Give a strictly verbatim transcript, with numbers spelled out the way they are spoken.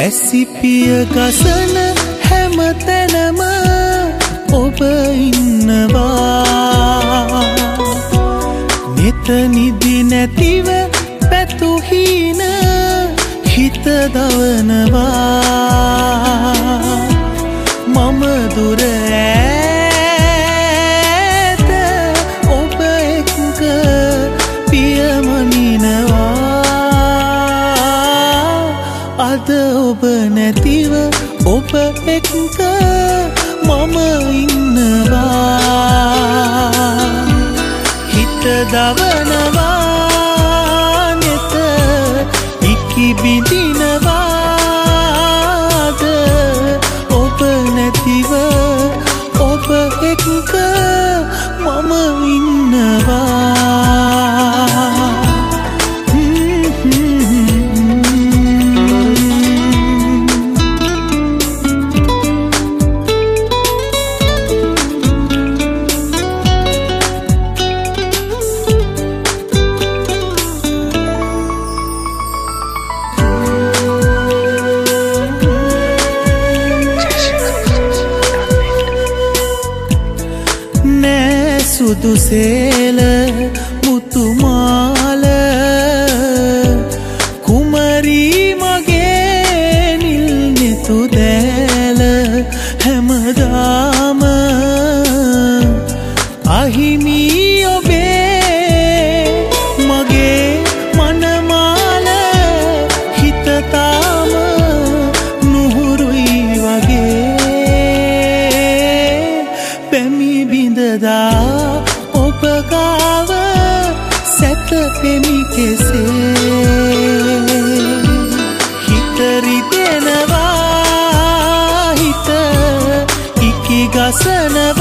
ඇසිපිය ගසන හැම තැනම ඔබ ඉන්නවා. නෙත නිදි නැතිව පැතුහීන හිත දවනවා. මම දුර ඈත ඔබ එක්ක පියමනිනවා. අද ඔබ නැතිව ඔබ එක්ක මම ඉන්නවා. හිත දවනවා නෙත ඉකි බිඳිනවාද ඔබ නැතිව ඔබ එක්ක මම ඉන්නවා. සුදු සේල මුතුමාල කුමරී මගේ නිල් නෙතු දෑල හැමදාම අහිමි ඔබේ මගේ මනමාල හිතතාම නුහුරුයි වගේ පැමි බිඳදා ඔබ ගාව සැතපෙමි කෙසේ. හිත රිදෙනවා හිත ඉකි ගසනවා